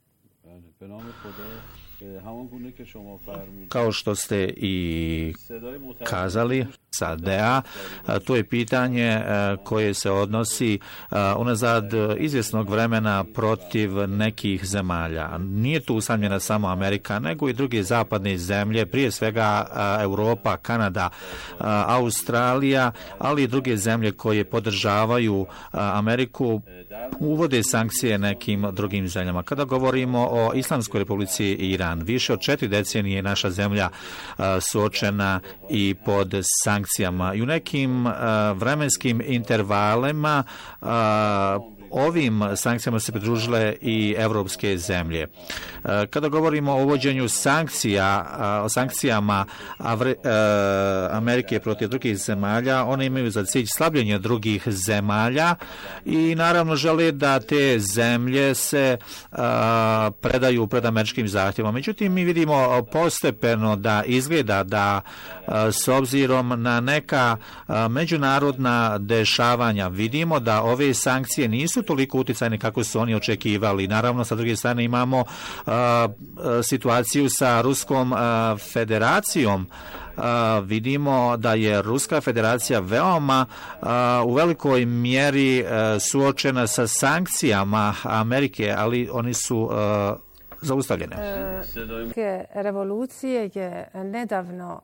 Kao što ste i kazali, SAD-a, to je pitanje koje se odnosi unazad izvjesnog vremena protiv nekih zemalja. Nije tu usamljena samo Amerika, nego i druge zapadne zemlje, prije svega Europa, Kanada, Australija, ali i druge zemlje koje podržavaju Ameriku, uvode sankcije nekim drugim zemljama. Kada govorimo o Islamskoj Republici Iran, više od 4 decenije naša zemlja suočena i pod sankcijama i u nekim vremenskim intervalima ovim sankcijama se pridružile i evropske zemlje. Kada govorimo o uvođenju o sankcijama Amerike protiv drugih zemalja, one imaju za cilj slabljenje drugih zemalja i naravno žele da te zemlje se predaju pred američkim zahtjevom. Međutim, mi vidimo postepeno da izgleda da s obzirom na neka međunarodna dešavanja vidimo da ove sankcije nisu toliko utjecajne kako su oni očekivali. Naravno, sa druge strane imamo situaciju sa Ruskom federacijom. Vidimo da je Ruska federacija veoma u velikoj mjeri suočena sa sankcijama Amerike, ali oni su zaustavljene. Revolucije je nedavno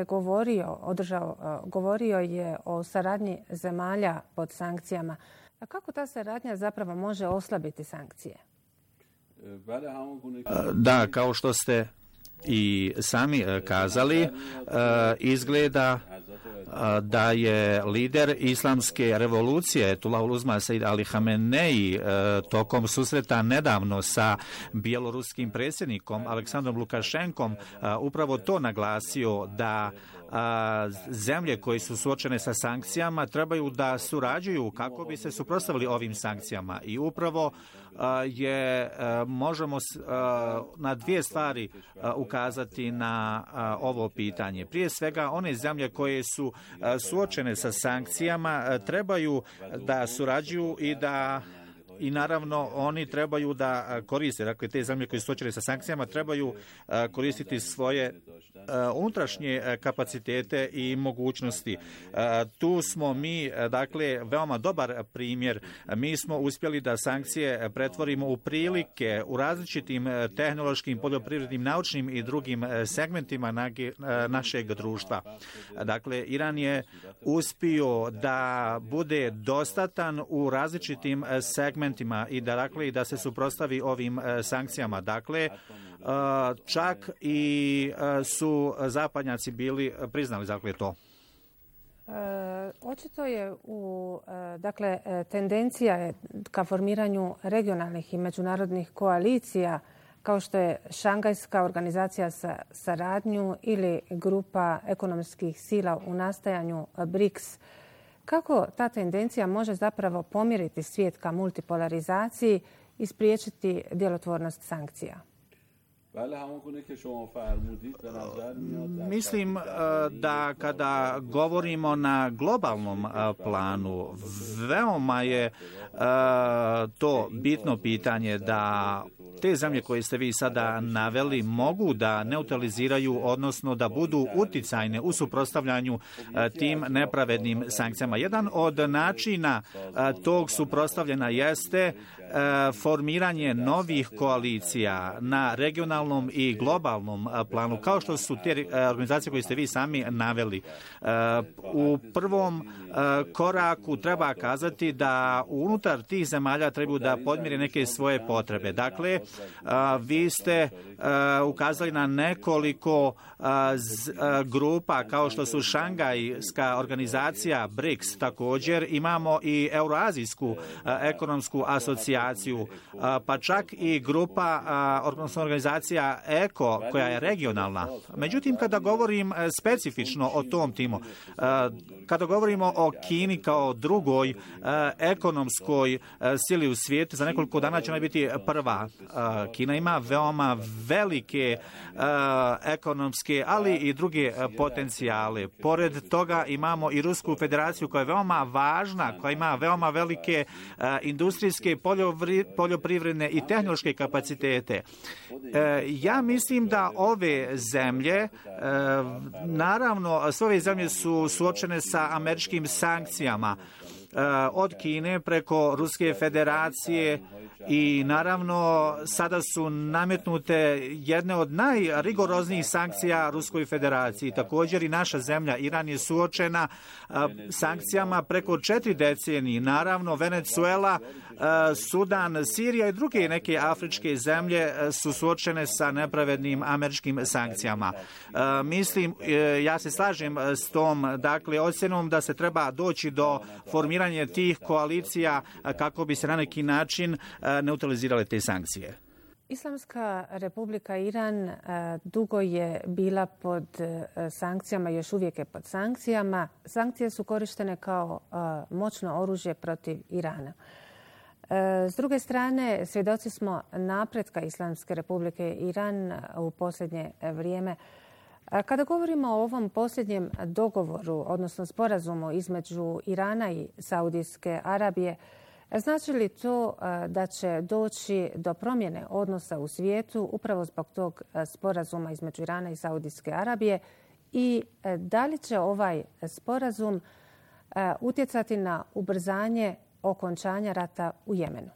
govorio je o saradnji zemalja pod sankcijama. A kako ta saradnja zapravo može oslabiti sankcije? Da, kao što ste i sami kazali, izgleda da je lider islamske revolucije Ayatollah Uzma Said Ali Hamenei tokom susreta nedavno sa bjeloruskim predsjednikom Aleksandrom Lukašenkom upravo to naglasio, da zemlje koje su suočene sa sankcijama trebaju da surađuju kako bi se suprotstavili ovim sankcijama. I upravo možemo na dvije stvari ukazati na ovo pitanje. Prije svega, one zemlje koje su suočene sa sankcijama trebaju da surađuju i naravno oni trebaju da koriste, dakle te zemlje koje su suočene sa sankcijama trebaju koristiti svoje unutrašnje kapacitete i mogućnosti. Tu smo mi, dakle, veoma dobar primjer. Mi smo uspjeli da sankcije pretvorimo u prilike u različitim tehnološkim, poljoprivrednim, naučnim i drugim segmentima našeg društva. Dakle, Iran je uspio da bude dostatan u različitim segmentima i da se suprotstavi ovim sankcijama. Dakle, čak i su zapadnjaci bili priznali to. Očito je tendencija je ka formiranju regionalnih i međunarodnih koalicija kao što je Šangajska organizacija za saradnju ili grupa ekonomskih sila u nastajanju BRICS. Kako ta tendencija može zapravo pomjeriti svijet ka multipolarizaciji i spriječiti djelotvornost sankcija? Mislim da kada govorimo na globalnom planu, veoma je to bitno pitanje da te zemlje koje ste vi sada naveli mogu da neutraliziraju, odnosno da budu uticajne u suprotstavljanju tim nepravednim sankcijama. Jedan od načina tog suprotstavljanja jeste formiranje novih koalicija na regionalnom i globalnom planu, kao što su te organizacije koje ste vi sami naveli. U prvom koraku treba kazati da unutar tih zemalja trebaju da podmire neke svoje potrebe. Dakle, vi ste ukazali na nekoliko grupa kao što su Šangajska organizacija BRICS, također imamo i Euroazijsku ekonomsku asocijaciju, pa čak i grupa, odnosno organizacija ECO koja je regionalna. Međutim, kada govorim specifično o tom timu, kada govorimo o Kini kao drugoj ekonomskoj sili u svijetu, za nekoliko dana će ona biti prva. Kina ima veoma velike ekonomske, ali i druge potencijale. Pored toga imamo i Rusku federaciju koja je veoma važna, koja ima veoma velike industrijske, poljoprivredne i tehnološke kapacitete. Ja mislim da ove zemlje, naravno, sve ove zemlje su suočene sa američkim sankcijama od Kine preko Ruske federacije i naravno sada su nametnute jedne od najrigoroznijih sankcija Ruskoj federaciji. Također i naša zemlja, Iran, je suočena sankcijama preko 4 decenije. Naravno, Venezuela, Sudan, Sirija i druge neke afričke zemlje su suočene sa nepravednim američkim sankcijama. Mislim, ja se slažem s tom, dakle, ocjenom da se treba doći do formiranja tih koalicija kako bi se na neki način neutralizirale te sankcije. Islamska republika Iran dugo je bila pod sankcijama, još uvijek je pod sankcijama. Sankcije su korištene kao moćno oružje protiv Irana. S druge strane, svjedoci smo napretka Islamske republike Iran u posljednje vrijeme. Kada govorimo o ovom posljednjem dogovoru, odnosno sporazumu između Irana i Saudijske Arabije, Znači li to da će doći do promjene odnosa u svijetu upravo zbog tog sporazuma između Irana i Saudijske Arabije i da li će ovaj sporazum utjecati na ubrzanje okončanja rata u Jemenu?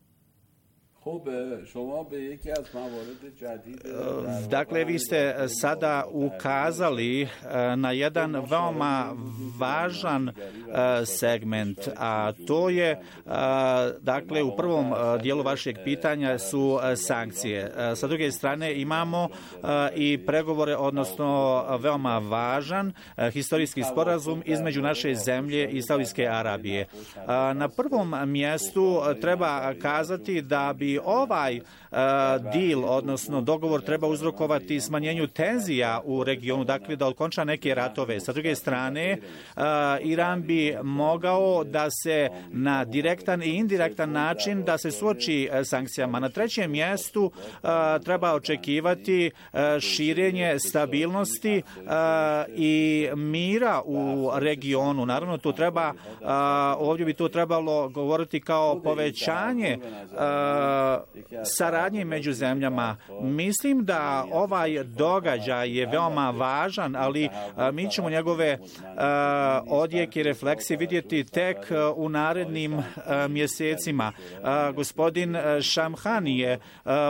Dakle, vi ste sada ukazali na jedan veoma važan segment, a to je, dakle, u prvom dijelu vašeg pitanja su sankcije. Sa druge strane imamo i pregovore, odnosno veoma važan historijski sporazum između naše zemlje i Saudijske Arabije. Na prvom mjestu treba kazati da bi ovaj deal, odnosno dogovor, treba uzrokovati smanjenju tenzija u regionu, dakle da okonča neke ratove. Sa druge strane, Iran bi mogao da se na direktan i indirektan način da se suoči sankcijama. Na trećem mjestu treba očekivati širenje stabilnosti i mira u regionu. Naravno, tu treba, ovdje bi tu trebalo govoriti kao povećanje saradnje među zemljama. Mislim da ovaj događaj je veoma važan, ali mi ćemo njegove odjeke i refleksije vidjeti tek u narednim mjesecima. Gospodin Shamkhani je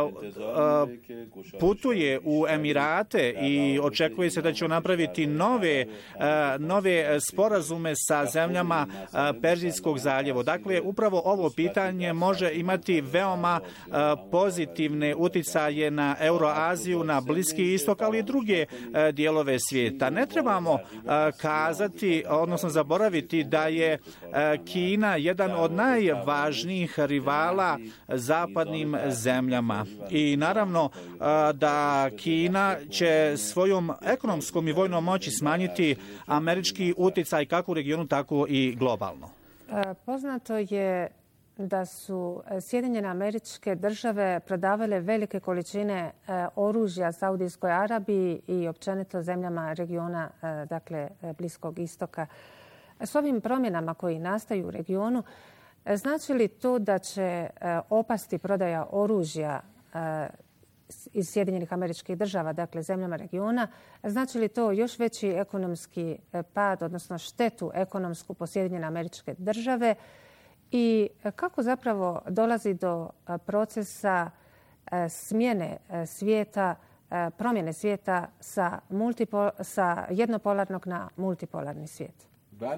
putuje u Emirate i očekuje se da će napraviti nove sporazume sa zemljama Perzijskog zaljeva. Dakle, upravo ovo pitanje može imati veoma pozitivne uticaje na Euroaziju, na Bliski istok, ali i druge dijelove svijeta. Ne trebamo kazati, odnosno zaboraviti da je Kina jedan od najvažnijih rivala zapadnim zemljama. I naravno da Kina će svojom ekonomskom i vojnom moći smanjiti američki uticaj kako u regionu, tako i globalno. Poznato je da su Sjedinjene Američke Države prodavale velike količine oružja Saudijskoj Arabiji i općenito zemljama regiona, dakle Bliskog istoka. S ovim promjenama koji nastaju u regionu, znači li to da će opasti prodaja oružja iz Sjedinjenih Američkih Država, dakle zemljama regiona, znači li to još veći ekonomski pad, odnosno štetu ekonomsku po Sjedinjene Američke Države? I kako zapravo dolazi do procesa smjene svijeta, promjene svijeta sa jednopolarnog na multipolarni svijet?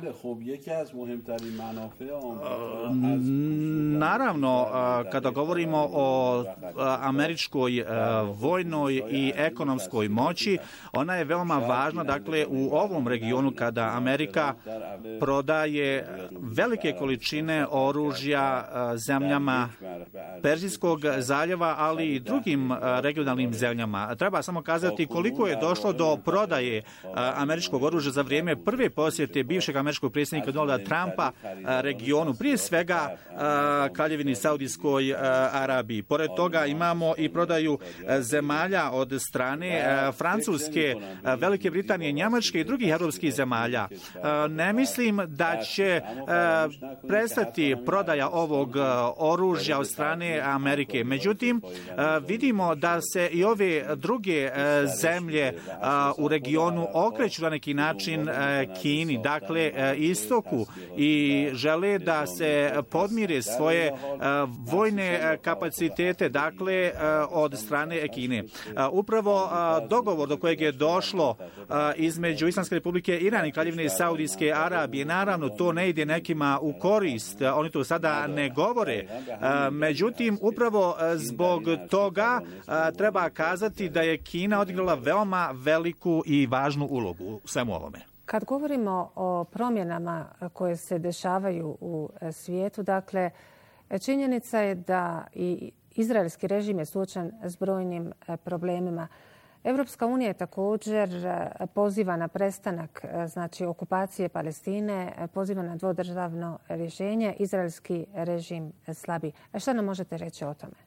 Naravno, kada govorimo o američkoj vojnoj i ekonomskoj moći, ona je veoma važna. Dakle, u ovom regionu kada Amerika prodaje velike količine oružja zemljama Perzijskog zaljeva, ali i drugim regionalnim zemljama. Treba samo kazati koliko je došlo do prodaje američkog oružja za vrijeme prve posjete bivšeg američkog predsjednika Donalda Trumpa regionu, prije svega Kraljevini Saudijskoj Arabiji. Pored toga imamo i prodaju zemalja od strane Francuske, Velike Britanije, Njemačke i drugih europskih zemalja. Ne mislim da će prestati prodaja ovog oružja od strane Amerike. Međutim, vidimo da se i ove druge zemlje u regionu okreću na neki način Kini, dakle istoku, i žele da se podmire svoje vojne kapacitete, dakle od strane Kine. Upravo dogovor do kojeg je došlo između Islamske Republike Iran i Kraljevine Saudijske Arabije, naravno to ne ide nekima u korist, oni to sada ne govore. Međutim, upravo zbog toga treba kazati da je Kina odigrala veoma veliku i važnu ulogu u svemu ovome. Kad govorimo o promjenama koje se dešavaju u svijetu, dakle, činjenica je da i izraelski režim je suočen s brojnim problemima. Europska unija je također poziva na prestanak, znači, okupacije Palestine, poziva na dvodržavno rješenje. Izraelski režim slabi. Šta nam možete reći o tome?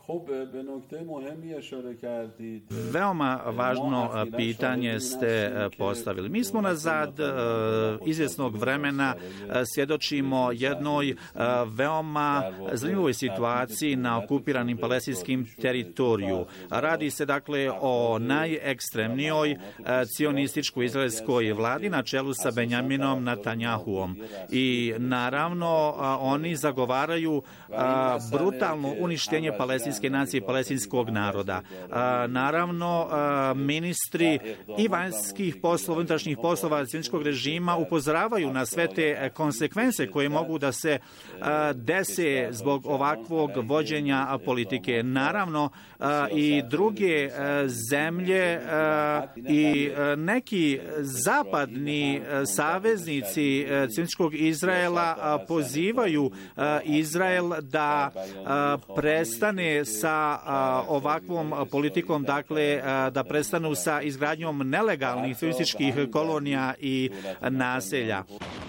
Veoma važno pitanje ste postavili. Mi smo nazad izvjesnog vremena svjedočimo jednoj veoma zanimljivoj situaciji na okupiranim palestinskim teritoriju. Radi se dakle o najekstremnijoj cionističkoj izraelskoj vladi na čelu sa Benjaminom Netanjahuom. I naravno oni zagovaraju brutalno uništenje palestinske nacije i palestinskog naroda. Naravno, ministri i vanjskih poslova, unutrašnjih poslova cionističkog režima upozoravaju na sve te konsekvence koje mogu da se dese zbog ovakvog vođenja politike. Naravno, i druge zemlje i neki zapadni saveznici cionističkog Izraela pozivaju Izrael da prestane sa ovakvom politikom, dakle da prestanu sa izgradnjom nelegalnih cionističkih kolonija i naselja.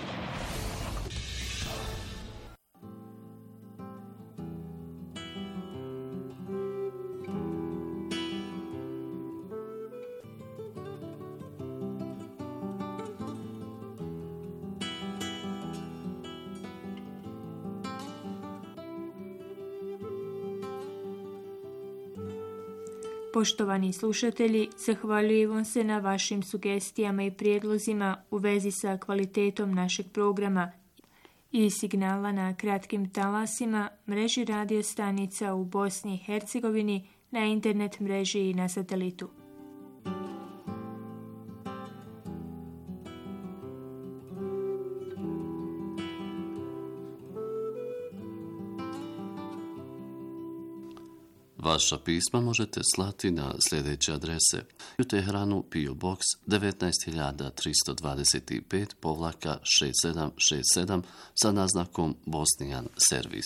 Poštovani slušatelji, zahvaljujemo se na vašim sugestijama i prijedlozima u vezi sa kvalitetom našeg programa i signala na kratkim talasima, mreži radio stanica u Bosni i Hercegovini, na internet mreži i na satelitu. Vaša pisma možete slati na sljedeće adrese: u Teheranu PO Box 19325-6767 sa naznakom Bosnijan servis.